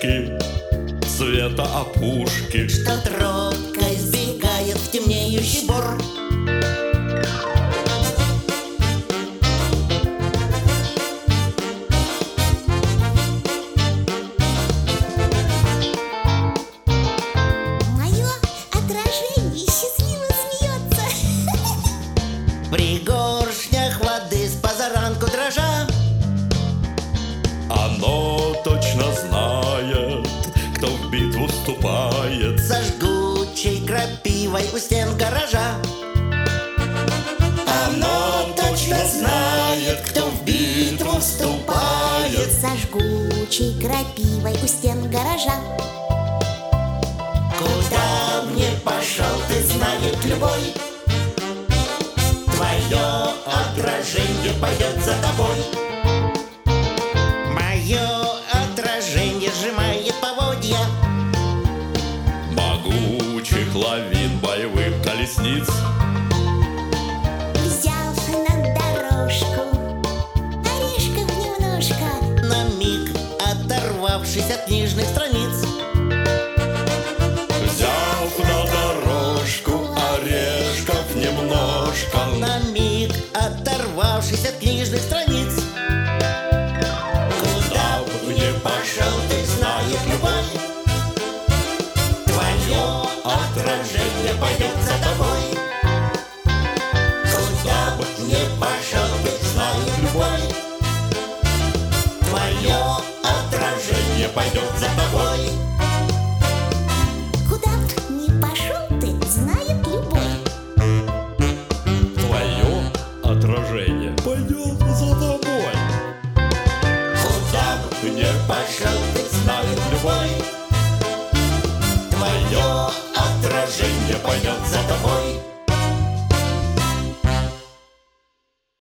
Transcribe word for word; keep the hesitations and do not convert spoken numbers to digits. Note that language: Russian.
вспышки цвета опушки, что тропка избегает в темнеющий бор. Мое отражение счастливо смеется. В пригоршнях воды с позаранку дрожа, оно точно знает, кто в битву вступает. за жгучей крапивой у стен гаража. Оно точно знает, кто в битву вступает. За жгучей крапивой у стен гаража. Куда б ни пошел, ты, знает любой, твое отражение пойдет за тобой. Мое отражение сжимает поводья Могучих лавин боевых колесниц, Взяв на дорожку орешков немножко, на миг оторвавшись от книжных страниц. взяв на дорожку орешков немножко, На миг оторвавшись от книжных страниц. Куда бы ни пошел, ты, знает любой, твое отражение пойдет за тобой. Куда бы ни пошел, ты, знает любой, твое отражение пойдет за тобой. куда б ни пошел ты, знает любой. твое отражение пойдет за тобой. Куда бы ни пошел, ты, знает любой, твое отражение пойдет за тобой.